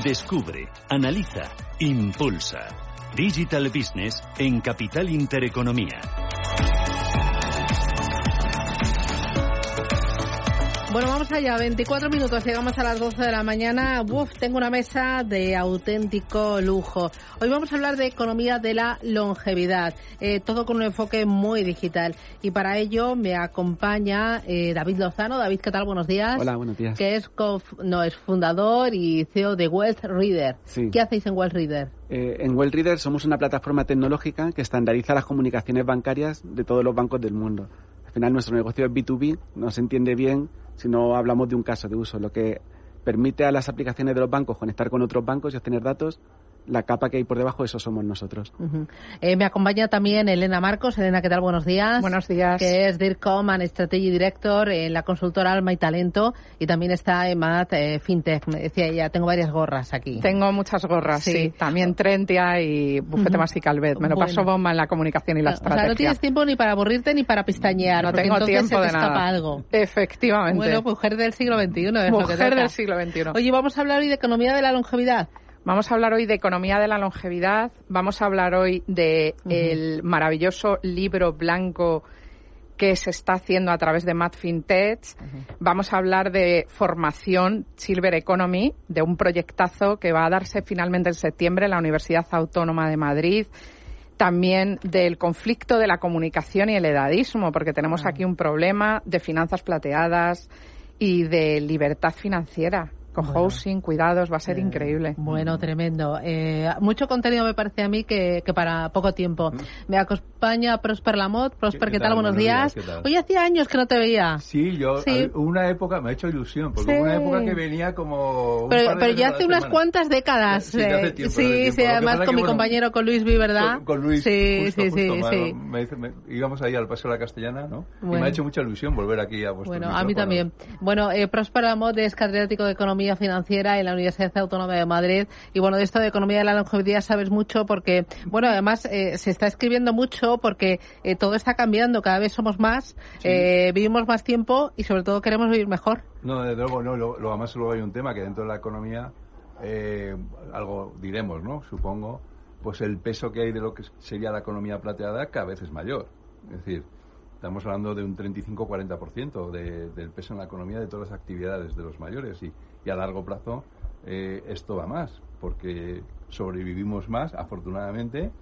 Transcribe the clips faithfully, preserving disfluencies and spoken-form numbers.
Descubre, analiza, impulsa. Digital Business en Capital Intereconomía. Bueno, vamos allá, veinticuatro minutos, llegamos a las doce de la mañana. Uf, tengo una mesa de auténtico lujo. Hoy vamos a hablar de economía de la longevidad, eh, todo con un enfoque muy digital. Y para ello me acompaña eh, David Lozano. David, ¿qué tal? Buenos días. Hola, buenos días. Que es, cof, no, es fundador y C E O de Wealth Reader. Sí. ¿Qué hacéis en Wealth Reader? Eh, en Wealth Reader somos una plataforma tecnológica que estandariza las comunicaciones bancarias de todos los bancos del mundo. Al final nuestro negocio es B dos B, no se entiende bien si no hablamos de un caso de uso, lo que permite a las aplicaciones de los bancos conectar con otros bancos y obtener datos. La capa que hay por debajo, eso somos nosotros. Uh-huh. Eh, me acompaña también Elena Marcos. Elena, ¿qué tal? Buenos días. Buenos días. Que es DIRCOM and Strategy Director en la consultora Alma y Talento, y también está en Mat eh, FinTech. Me decía ella, tengo varias gorras aquí. Tengo muchas gorras, sí. sí. También Trentia y Bufete uh-huh. Más y Calvet. Me lo bueno. paso bomba en la comunicación y la estrategia. O sea, no tienes tiempo ni para aburrirte ni para pistañear. No tengo tiempo se te de escapa nada. Algo. Efectivamente. Bueno, mujer del siglo veintiuno. Es mujer lo que toca. del siglo veintiuno. Oye, vamos a hablar hoy de economía de la longevidad. Vamos a hablar hoy de economía de la longevidad, vamos a hablar hoy de uh-huh. el maravilloso libro blanco que se está haciendo a través de Mat FinTech, uh-huh. vamos a hablar de formación Silver Economy, de un proyectazo que va a darse finalmente en septiembre en la Universidad Autónoma de Madrid, también del conflicto de la comunicación y el edadismo, porque tenemos uh-huh. aquí un problema de finanzas plateadas y de libertad financiera. Con bueno. housing, cuidados, va a ser eh, increíble. Bueno, tremendo. Eh, mucho contenido me parece a mí que, que para poco tiempo. ¿Mm? Me acompaña Prosper Lamotte. Prosper, ¿qué, ¿qué tal? Buenos, Buenos días. días Oye, hacía años que no te veía. Sí, yo, sí. una época, me ha hecho ilusión, porque sí. hubo una época que venía como... Un pero par de pero ya hace unas semana. cuantas décadas. Sí, eh, hace tiempo, sí, tiempo. sí además con que, mi bueno, compañero, con Luis Vi, ¿verdad? Con, con Luis, sí, justo, sí, justo, sí, mano, sí. Me dice, me, íbamos ahí al Paseo de la Castellana, ¿no? Bueno. Y me ha hecho mucha ilusión volver aquí a vuestro Bueno, a mí también. Bueno, eh, Prosper Lamotte es catedrático de Economía Financiera en la Universidad Autónoma de Madrid, y bueno, de esto de economía de la longevidad sabes mucho porque, bueno, además eh, se está escribiendo mucho porque eh, todo está cambiando, cada vez somos más, sí. eh, vivimos más tiempo y sobre todo queremos vivir mejor. No, desde luego no, lo, lo, además luego hay un tema que dentro de la economía, eh, algo diremos, ¿no? Supongo, pues el peso que hay de lo que sería la economía plateada cada vez es mayor, es decir, estamos hablando de un treinta y cinco a cuarenta por ciento de, del peso en la economía de todas las actividades de los mayores y, y a largo plazo Eh, esto va más, porque sobrevivimos más, afortunadamente,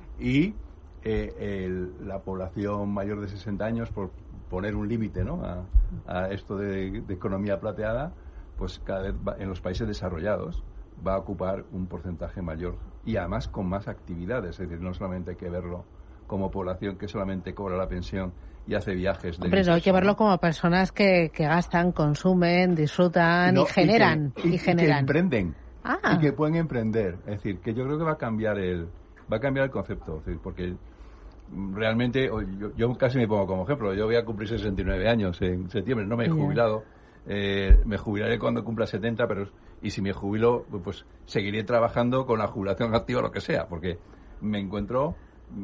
y eh, el, la población mayor de sesenta años, por poner un límite, ¿no?, a, a esto de, de economía plateada, pues cada vez va, en los países desarrollados va a ocupar un porcentaje mayor y además con más actividades, es decir, no solamente hay que verlo como población que solamente cobra la pensión y hace viajes de... Hombre, no hay que verlo como personas que, que gastan, consumen, disfrutan no, y generan. Y que, y, y generan. Y que emprenden. Ah. Y que pueden emprender. Es decir, que yo creo que va a cambiar el va a cambiar el concepto. Es decir, porque realmente, yo, yo casi me pongo como ejemplo. Yo voy a cumplir sesenta y nueve años en septiembre. No me he yeah. jubilado. Eh, me jubilaré cuando cumpla setenta, pero y si me jubilo, pues seguiré trabajando con la jubilación activa o lo que sea, porque me encuentro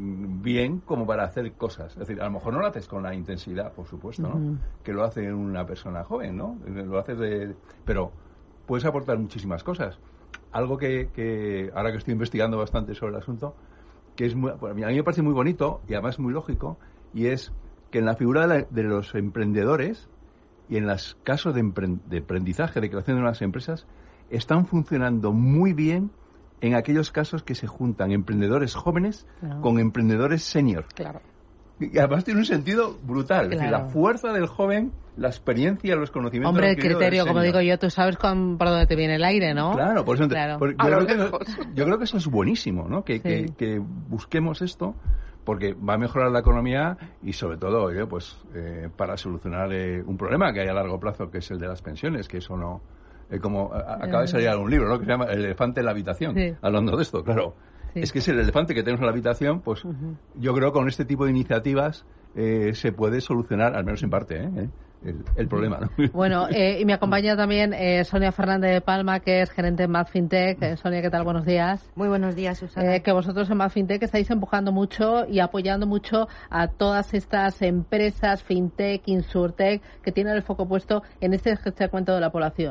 bien como para hacer cosas. Es decir, a lo mejor no lo haces con la intensidad, por supuesto, ¿no? Uh-huh. Que lo hace una persona joven, ¿no? Lo haces de... Pero puedes aportar muchísimas cosas. Algo que, que ahora que estoy investigando bastante sobre el asunto, que es muy, a mí me parece muy bonito y además muy lógico, y es que en la figura de, la, de los emprendedores y en los casos de, emprend, de aprendizaje, de creación de unas empresas, están funcionando muy bien en aquellos casos que se juntan emprendedores jóvenes claro. con emprendedores senior. Claro. Y además tiene un sentido brutal. Claro. Es decir, la fuerza del joven, la experiencia, los conocimientos... Hombre, el criterio, como digo yo, tú sabes con, por dónde te viene el aire, ¿no? Claro, por eso... Claro. Por, yo, creo que, yo creo que eso es buenísimo, ¿no? Que, sí. que, que busquemos esto, porque va a mejorar la economía y, sobre todo, oye, pues eh, para solucionar eh, un problema que hay a largo plazo, que es el de las pensiones, que eso no... Eh, como a, acaba de salir algún libro, ¿no?, que se llama El elefante en la habitación, sí. hablando de esto, claro. Sí. Es que es el elefante que tenemos en la habitación, pues uh-huh. yo creo que con este tipo de iniciativas eh, se puede solucionar, al menos en parte, ¿eh? el, el problema, ¿no? Bueno, eh, y me acompaña también eh, Sonia Fernández de Palma, que es gerente en Mat FinTech. Eh, Sonia, ¿qué tal? Buenos días. Muy buenos días, Susana. Eh, que vosotros en Mat FinTech estáis empujando mucho y apoyando mucho a todas estas empresas FinTech, InsurTech, que tienen el foco puesto en este segmento de la población.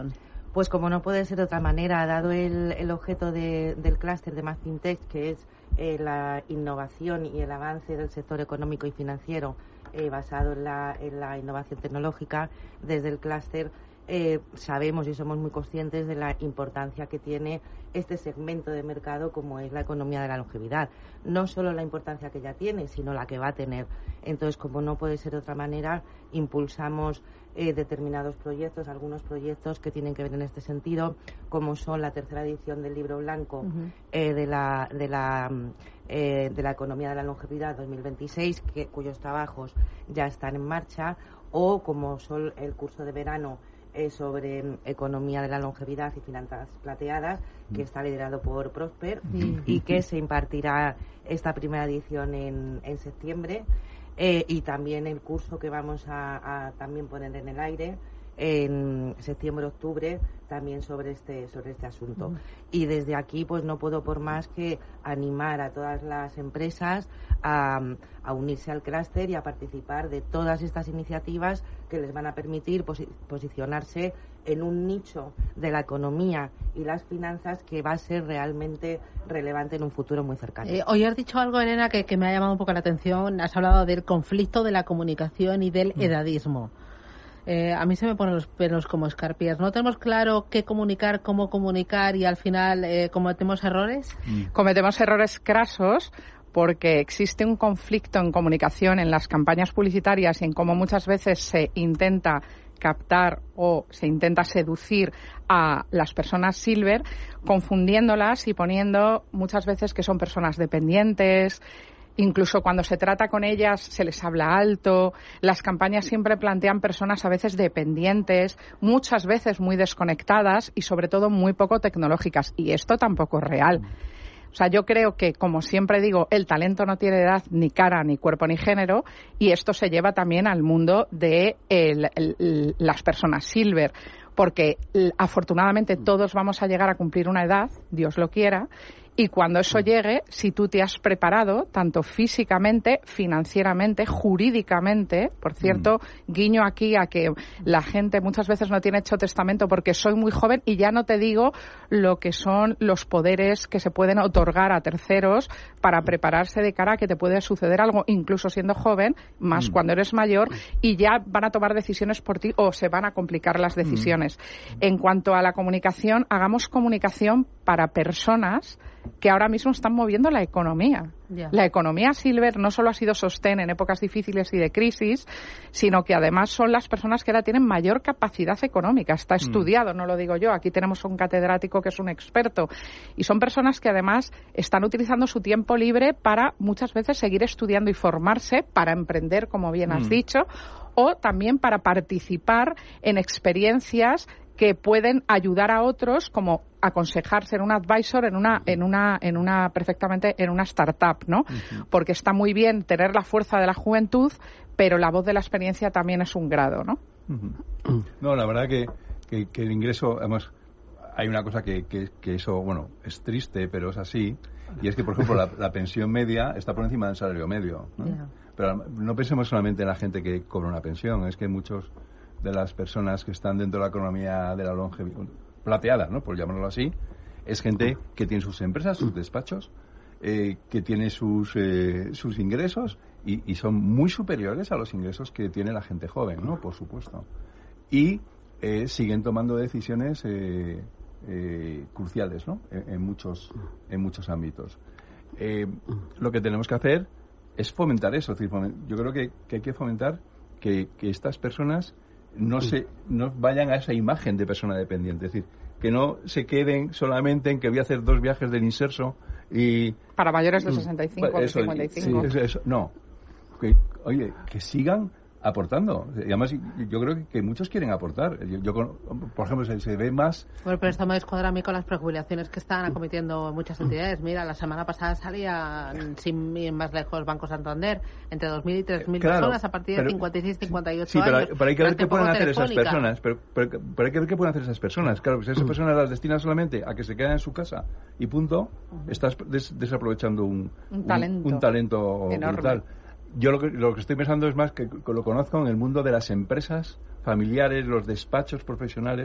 Pues como no puede ser de otra manera, dado el, el objeto de, del clúster de MadFinTech, que es eh, la innovación y el avance del sector económico y financiero eh, basado en la, en la innovación tecnológica, desde el clúster eh, sabemos y somos muy conscientes de la importancia que tiene este segmento de mercado como es la economía de la longevidad. No solo la importancia que ya tiene, sino la que va a tener. Entonces, como no puede ser de otra manera, impulsamos eh, determinados proyectos, algunos proyectos que tienen que ver en este sentido, como son la tercera edición del Libro Blanco uh-huh. eh, de la de la eh, de la economía de la longevidad dos mil veintiséis, que, cuyos trabajos ya están en marcha, o como son el curso de verano eh, sobre um, economía de la longevidad y finanzas plateadas, que está liderado por Prosper uh-huh. y que se impartirá esta primera edición en, en septiembre. Eh, y también el curso que vamos a, a también poner en el aire en septiembre-octubre también sobre este sobre este asunto. Mm. Y desde aquí pues no puedo por más que animar a todas las empresas a, a unirse al clúster y a participar de todas estas iniciativas que les van a permitir posi- posicionarse en un nicho de la economía y las finanzas que va a ser realmente relevante en un futuro muy cercano. Eh, hoy has dicho algo, Elena, que, que me ha llamado un poco la atención. Has hablado del conflicto de la comunicación y del mm. edadismo. Eh, a mí se me ponen los pelos como escarpias. ¿No tenemos claro qué comunicar, cómo comunicar y al final eh, cometemos errores? Mm. Cometemos errores crasos porque existe un conflicto en comunicación en las campañas publicitarias y en cómo muchas veces se intenta captar o se intenta seducir a las personas silver, confundiéndolas y poniendo muchas veces que son personas dependientes. Incluso cuando se trata con ellas se les habla alto. Las campañas siempre plantean personas a veces dependientes, muchas veces muy desconectadas y sobre todo muy poco tecnológicas. Y esto tampoco es real. O sea, yo creo que, como siempre digo, el talento no tiene edad, ni cara, ni cuerpo, ni género, y esto se lleva también al mundo de el, el, el, las personas silver, porque afortunadamente todos vamos a llegar a cumplir una edad, Dios lo quiera, y cuando eso llegue, si tú te has preparado, tanto físicamente, financieramente, jurídicamente, por cierto, mm. guiño aquí a que la gente muchas veces no tiene hecho testamento porque soy muy joven y ya no te digo lo que son los poderes que se pueden otorgar a terceros para prepararse de cara a que te puede suceder algo, incluso siendo joven, más mm. cuando eres mayor, y ya van a tomar decisiones por ti o se van a complicar las decisiones. Mm. En cuanto a la comunicación, hagamos comunicación para personas que ahora mismo están moviendo la economía. Yeah. La economía silver no solo ha sido sostén en épocas difíciles y de crisis, sino que además son las personas que ahora tienen mayor capacidad económica. Está estudiado, mm. no lo digo yo. Aquí tenemos un catedrático que es un experto. Y son personas que además están utilizando su tiempo libre para muchas veces seguir estudiando y formarse, para emprender, como bien mm. has dicho, o también para participar en experiencias que pueden ayudar a otros, como aconsejarse en un advisor, en una, en una, en una, perfectamente en una startup, ¿no? Uh-huh. Porque está muy bien tener la fuerza de la juventud, pero la voz de la experiencia también es un grado, ¿no? Uh-huh. No, la verdad que, que, que el ingreso, además, hay una cosa que, que, que eso, bueno, es triste, pero es así, y es que, por ejemplo, la, la pensión media está por encima del salario medio, ¿no? Yeah. Pero no pensemos solamente en la gente que cobra una pensión, es que muchos de las personas que están dentro de la economía de la longevidad plateada, ¿no?, por llamarlo así, es gente que tiene sus empresas, sus despachos, eh, que tiene sus eh, sus ingresos y, y son muy superiores a los ingresos que tiene la gente joven, ¿no?, por supuesto. Y eh, siguen tomando decisiones eh, eh, cruciales, ¿no?, en, en muchos en muchos ámbitos. Eh, lo que tenemos que hacer es fomentar eso. Es decir, yo creo que, que hay que fomentar que, que estas personas no se no vayan a esa imagen de persona dependiente, es decir, que no se queden solamente en que voy a hacer dos viajes del inserso y para mayores de sesenta y cinco o cincuenta y cinco. Sí, eso, eso, no, que, oye, que sigan aportando. Y además yo creo que, que muchos quieren aportar. Yo, yo por ejemplo, se, se ve más... Bueno, pero estamos escuadra a mí con las prejubilaciones que están acometiendo muchas entidades. Mira, la semana pasada salía, sin ir más lejos, Banco Santander, entre dos mil y tres mil claro, personas a partir de pero, cincuenta y seis, cincuenta y ocho sí, pero, años. Sí, pero hay que ver qué pueden hacer esas personas. Pero, pero, pero hay que ver qué pueden hacer esas personas. Claro, si esas personas las destinan solamente a que se queden en su casa y punto, uh-huh. estás des, desaprovechando un, un talento, un, un talento enorme. Brutal. Yo lo que, lo que estoy pensando es más que, que lo conozco en el mundo de las empresas familiares, los despachos profesionales,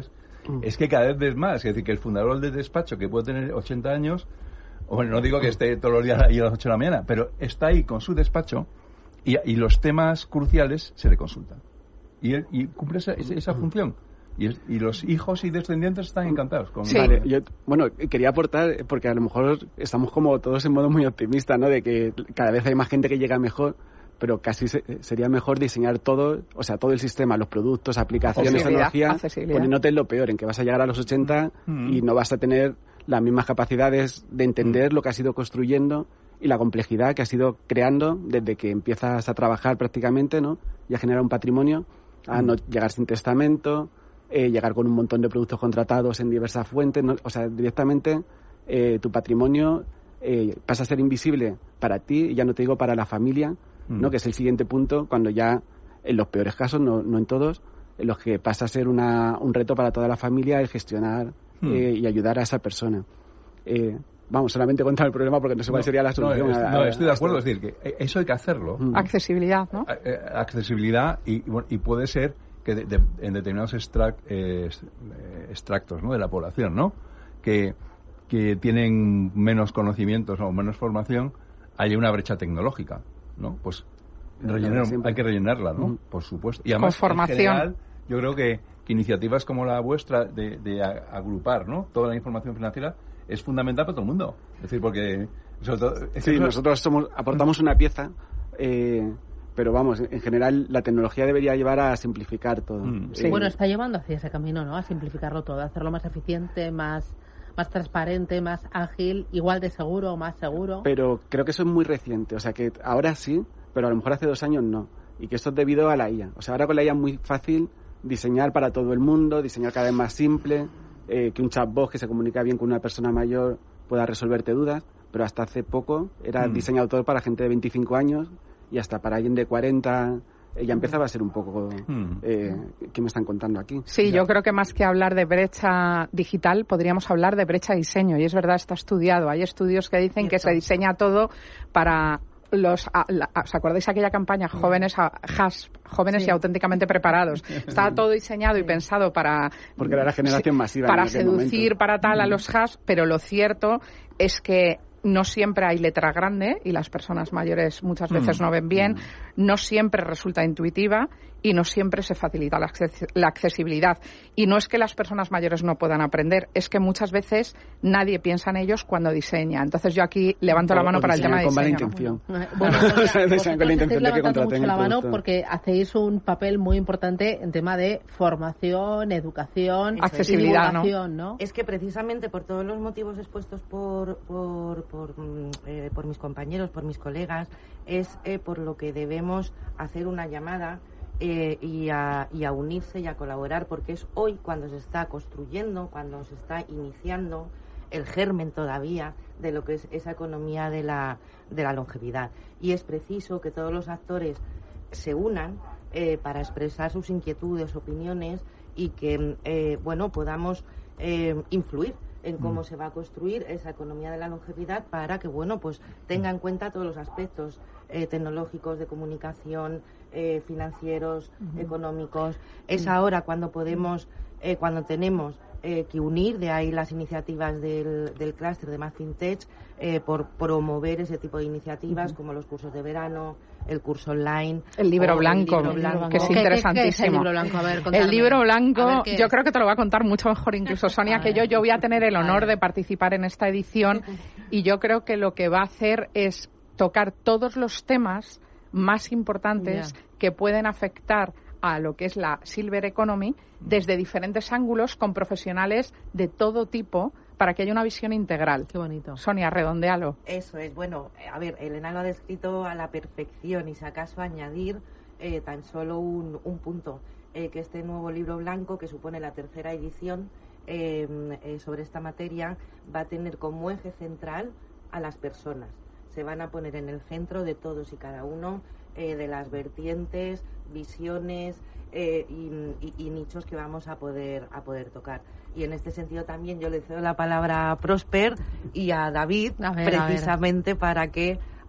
mm. es que cada vez ves más. Es decir, que el fundador del despacho, que puede tener ochenta años, bueno, no digo que esté todos los días ahí a las ocho de la mañana, pero está ahí con su despacho y, y los temas cruciales se le consultan. Y, él, y cumple esa, esa función. Y, y los hijos y descendientes están encantados. Con sí. Vale, yo, bueno, quería aportar, porque a lo mejor estamos como todos en modo muy optimista, ¿no? De que cada vez hay más gente que llega mejor, pero casi se, sería mejor diseñar todo, o sea, todo el sistema, los productos, aplicaciones, tecnología, poniéndote en lo peor, en que vas a llegar a los ochenta mm. y no vas a tener las mismas capacidades de entender mm. lo que has ido construyendo y la complejidad que has ido creando desde que empiezas a trabajar prácticamente, ¿no? Y a generar un patrimonio, a mm. no llegar sin testamento, eh, llegar con un montón de productos contratados en diversas fuentes, ¿no? O sea, directamente eh, tu patrimonio eh, pasa a ser invisible para ti, y ya no te digo para la familia, ¿no? Que es el siguiente punto, cuando ya, en los peores casos, no, no en todos, en los que pasa a ser una, un reto para toda la familia el gestionar mm. eh, y ayudar a esa persona. Eh, vamos, solamente contar el problema porque no sé cuál no, sería la solución. No, a, no estoy de acuerdo, es decir, que eso hay que hacerlo. Mm. Accesibilidad, ¿no? Accesibilidad y, y puede ser que de, de, en determinados extract, eh, extractos, ¿no? De la población, ¿no? Que, que tienen menos conocimientos o menos formación, haya una brecha tecnológica, ¿no? Pues rellenar, hay que rellenarla, ¿no? Uh-huh. Por supuesto. Y además, con formación. En general, yo creo que, que iniciativas como la vuestra de, de agrupar, ¿no? Toda la información financiera es fundamental para todo el mundo. Es decir, porque sobre todo, es sí, que nosotros somos, aportamos una pieza, eh, pero vamos, en general la tecnología debería llevar a simplificar todo. Mm, sí. eh, bueno, está llevando hacia ese camino, ¿no? A simplificarlo todo, a hacerlo más eficiente, más más transparente, más ágil, igual de seguro o más seguro. Pero creo que eso es muy reciente, o sea que ahora sí, pero a lo mejor hace dos años no. Y que esto es debido a la I A. O sea, ahora con la I A es muy fácil diseñar para todo el mundo, diseñar cada vez más simple, eh, que un chatbot que se comunica bien con una persona mayor pueda resolverte dudas, pero hasta hace poco era mm. diseñado todo para gente de veinticinco años y hasta para alguien de cuarenta... ya empezaba a ser un poco hmm. eh, ¿qué me están contando aquí? Sí, ya. Yo creo que más que hablar de brecha digital podríamos hablar de brecha diseño, y es verdad, está estudiado. Hay estudios que dicen que se diseña todo para los, a, la, ¿os acordáis aquella campaña? Jóvenes a, has, jóvenes sí. y auténticamente preparados. Estaba todo diseñado sí. y pensado para... Porque era la generación masiva. Para seducir, momento. para tal, a los has, pero lo cierto es que no siempre hay letra grande y las personas mayores muchas veces mm. no ven bien, mm. no siempre resulta intuitiva y no siempre se facilita la, acces- la accesibilidad. Y no es que las personas mayores no puedan aprender, es que muchas veces nadie piensa en ellos cuando diseña. Entonces yo aquí levanto o, la mano para el tema de con diseño. Mala intención. Bueno, bueno, vosotros con la intención de que contraten mucho la mano porque hacéis un papel muy importante en tema de formación, educación, accesibilidad, divulgación, ¿no? ¿no? Es que precisamente por todos los motivos expuestos por por, por, eh, por mis compañeros, por mis colegas, es eh, por lo que debemos hacer una llamada Eh, y, a, y a unirse y a colaborar, porque es hoy cuando se está construyendo, cuando se está iniciando el germen todavía de lo que es esa economía de la, de la longevidad. Y es preciso que todos los actores se unan eh, para expresar sus inquietudes, opiniones y que, eh, bueno, podamos eh, influir en cómo mm. se va a construir esa economía de la longevidad para que, bueno, pues tenga en cuenta todos los aspectos eh, tecnológicos, de comunicación, eh, financieros, uh-huh. económicos. Es uh-huh. ahora cuando podemos, eh, cuando tenemos eh, que unir, de ahí las iniciativas del, del clúster de Math FinTech, eh, por promover ese tipo de iniciativas uh-huh. como los cursos de verano, el curso online, el libro blanco, el libro blanco. que es interesantísimo. ¿Qué, qué es el libro blanco? A ver, el libro blanco, yo creo que te lo va a contar mucho mejor incluso Sonia que yo. Yo voy a tener el honor de participar en esta edición y yo creo que lo que va a hacer es tocar todos los temas más importantes yeah. que pueden afectar a lo que es la Silver Economy desde diferentes ángulos con profesionales de todo tipo para que haya una visión integral. Qué bonito. Sonia, redondéalo. Eso es. Bueno, a ver, Elena lo ha descrito a la perfección y si acaso añadir eh, tan solo un, un punto, eh, que este nuevo libro blanco, que supone la tercera edición eh, eh, sobre esta materia, va a tener como eje central a las personas. Se van a poner en el centro de todos y cada uno eh, de las vertientes, visiones eh, y, y, y nichos que vamos a poder a poder tocar. Y en este sentido también yo le cedo la palabra a Prosper y a David, a ver, precisamente a ver. para que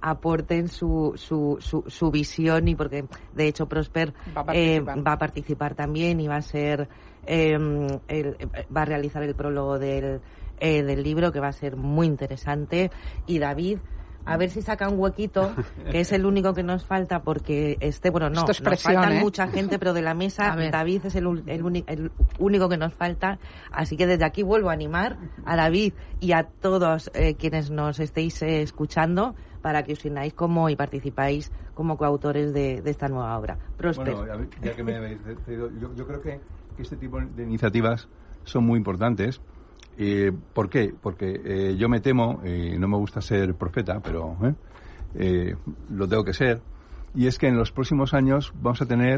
aporten su, su, su, su visión, y porque de hecho Prosper va a participar, eh, va a participar también y va a ser eh, el, va a realizar el prólogo del, eh, del libro, que va a ser muy interesante. Y David, a ver si saca un huequito, que es el único que nos falta, porque este, bueno, no, nos faltan ¿eh? mucha gente, pero de la mesa David es el, el, el único que nos falta. Así que desde aquí vuelvo a animar a David y a todos eh, quienes nos estéis eh, escuchando, para que os unáis como y participáis como coautores de, de esta nueva obra. Prosper. Bueno, a ver, ya que me habéis cedido, yo, yo creo que, que este tipo de iniciativas son muy importantes. Eh, ¿Por qué? Porque eh, yo me temo, eh, no me gusta ser profeta, pero eh, eh, lo tengo que ser, y es que en los próximos años vamos a tener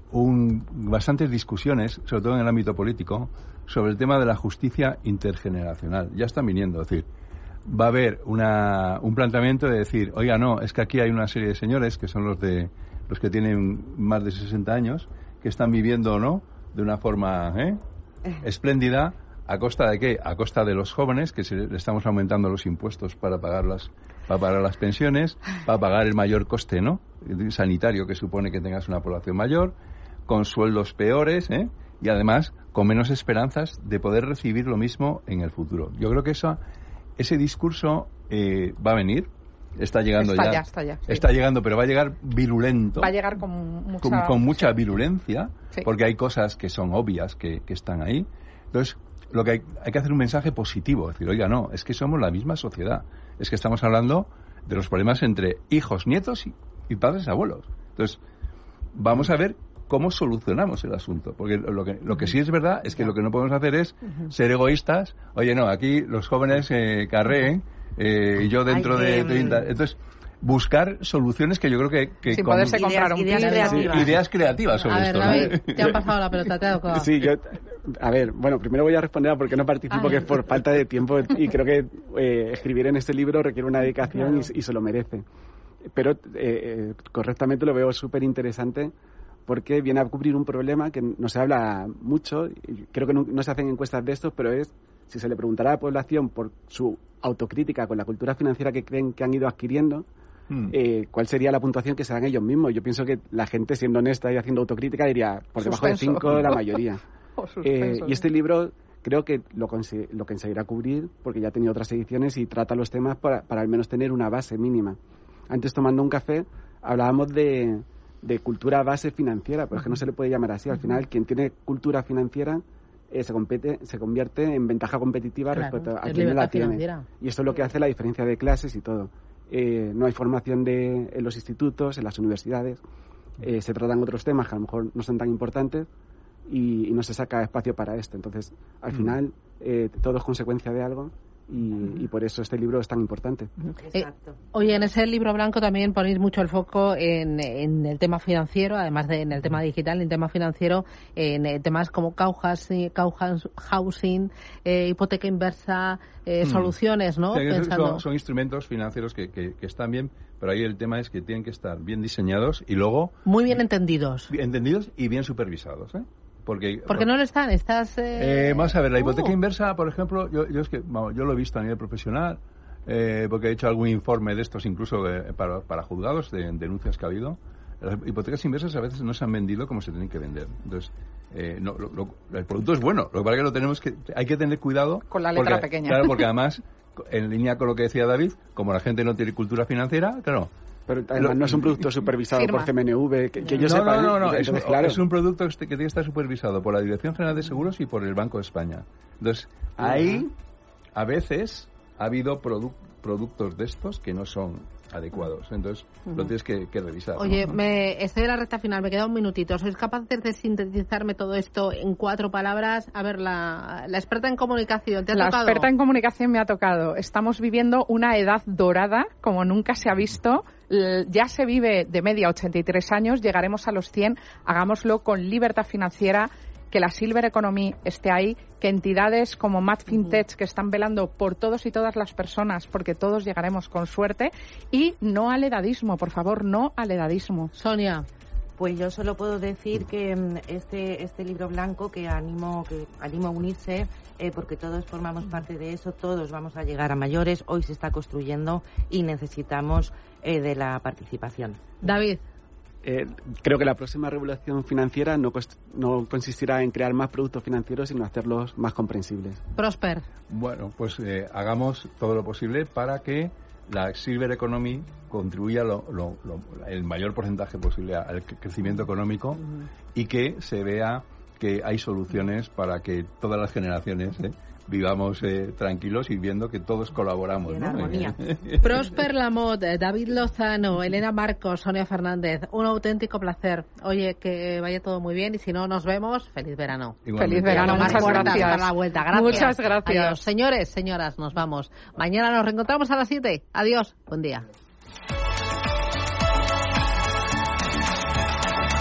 un, bastantes discusiones, sobre todo en el ámbito político, sobre el tema de la justicia intergeneracional. Ya están viniendo, es decir, va a haber una, un planteamiento de decir, oiga, no, es que aquí hay una serie de señores, que son los de los que tienen más de sesenta años, que están viviendo, ¿no?, de una forma ¿eh? espléndida. ¿A costa de qué? A costa de los jóvenes, que se, le estamos aumentando los impuestos para pagar las, para pagar las pensiones, para pagar el mayor coste, ¿no?, sanitario que supone que tengas una población mayor, con sueldos peores, ¿eh? Y además con menos esperanzas de poder recibir lo mismo en el futuro. Yo creo que eso, ese discurso eh, va a venir. Está llegando está ya. ya está ya. Sí. Está llegando, pero va a llegar virulento. Va a llegar con mucha, con, con mucha sí. virulencia, sí. porque hay cosas que son obvias, que, que están ahí. Entonces, lo que hay, hay que hacer un mensaje positivo, decir, oiga, no, es que somos la misma sociedad, es que estamos hablando de los problemas entre hijos, nietos y, y padres, abuelos. Entonces, vamos a ver cómo solucionamos el asunto, porque lo que, lo que sí es verdad es que lo que no podemos hacer es ser egoístas. Oye, no, aquí los jóvenes eh, carreen eh, y yo dentro Ay, de eh, treinta... Entonces, buscar soluciones que yo creo que... que Sin con poderse comprar un ideas piso. creativas. Sí, ideas creativas sobre a ver, esto, David, ¿no? te han pasado la pelota, te ha tocado. Sí, yo, a ver, bueno, primero voy a responder a por qué no participo, Ay. que es por falta de tiempo, y creo que eh, escribir en este libro requiere una dedicación Claro. y, y se lo merece. Pero eh, eh, correctamente lo veo súper interesante, porque viene a cubrir un problema que no se habla mucho, y creo que no, no se hacen encuestas de estos, pero es, si se le preguntara a la población por su autocrítica con la cultura financiera que creen que han ido adquiriendo, Hmm. Eh, ¿cuál sería la puntuación que se dan ellos mismos? Yo pienso que la gente, siendo honesta y haciendo autocrítica, diría por debajo de cinco la mayoría. eh, y este libro creo que lo, lo conseguirá cubrir, porque ya ha tenido otras ediciones y trata los temas para, para al menos tener una base mínima. Antes, tomando un café, hablábamos de, de cultura base financiera, pero es que no se le puede llamar así. Al final, quien tiene cultura financiera eh, se, compete, se convierte en ventaja competitiva, claro, respecto a quien no la tiene. Financiera. Y esto es lo que hace la diferencia de clases y todo. Eh, no hay formación de, en los institutos, en las universidades, eh, se tratan otros temas que a lo mejor no son tan importantes y, y no se saca espacio para esto. Entonces, al mm. final, eh, todo es consecuencia de algo y, y por eso este libro es tan importante. Exacto. Eh, oye, en ese libro blanco también ponéis mucho el foco en, en el tema financiero, además de en el tema digital, en el tema financiero, en eh, temas como cohousing, eh, hipoteca inversa, eh, mm. soluciones, ¿no? Sí, Pensando... son, son instrumentos financieros que, que, que están bien, pero ahí el tema es que tienen que estar bien diseñados y luego... Muy bien entendidos. Entendidos y bien supervisados, ¿eh? Porque, porque no lo están, estás... Eh... Eh, vamos a ver, la hipoteca uh. inversa, por ejemplo, yo, yo es que vamos, yo lo he visto a nivel profesional, eh, porque he hecho algún informe de estos, incluso eh, para, para juzgados, de denuncias que ha habido. Las hipotecas inversas a veces no se han vendido como se tienen que vender. Entonces, eh, no, lo, lo, el producto es bueno, lo que pasa es que lo tenemos que... Hay que tener cuidado... Con la letra porque, pequeña. Claro, porque además, en línea con lo que decía David, como la gente no tiene cultura financiera, claro... Pero además no es un producto supervisado firma. por C M N V, que, que yo no, sepa. No, no, no, entonces, es, claro. es un producto que tiene que estar supervisado por la Dirección General de Seguros y por el Banco de España. Entonces, uh-huh. ahí a veces ha habido produ- productos de estos que no son adecuados. Entonces, uh-huh. lo tienes que, que revisar. Oye, ¿no? me, estoy en la recta final, me queda un minutito. ¿Sois capaces de sintetizarme todo esto en cuatro palabras? A ver, la, la experta en comunicación, ¿te ha la tocado? La experta en comunicación me ha tocado. Estamos viviendo una edad dorada como nunca se ha visto. Ya se vive de media ochenta y tres años, llegaremos a los cien. Hagámoslo con libertad financiera, que la Silver Economy esté ahí, que entidades como MadFinTech, que están velando por todos y todas las personas, porque todos llegaremos con suerte, y no al edadismo, por favor, no al edadismo. Sonia. Pues yo solo puedo decir que este este libro blanco que animo que animo a unirse eh, porque todos formamos parte de eso, todos vamos a llegar a mayores, hoy se está construyendo y necesitamos eh, de la participación. David. Eh, creo que la próxima revolución financiera no, no consistirá en crear más productos financieros, sino hacerlos más comprensibles. Prosper. Bueno, pues eh, hagamos todo lo posible para que la Silver Economy contribuya lo, lo, lo, el mayor porcentaje posible al crecimiento económico uh-huh. y que se vea que hay soluciones para que todas las generaciones eh, vivamos eh, tranquilos y viendo que todos colaboramos, en ¿no? armonía. Prosper Lamotte, David Lozano, Elena Marcos, Sonia Fernández, un auténtico placer. Oye, que vaya todo muy bien y si no nos vemos, feliz verano. Igualmente. Feliz verano, muchas gracias. Hasta la vuelta. Gracias. Muchas gracias. Adiós. Señores, señoras, nos vamos. Mañana nos reencontramos a las siete. Adiós. Buen día.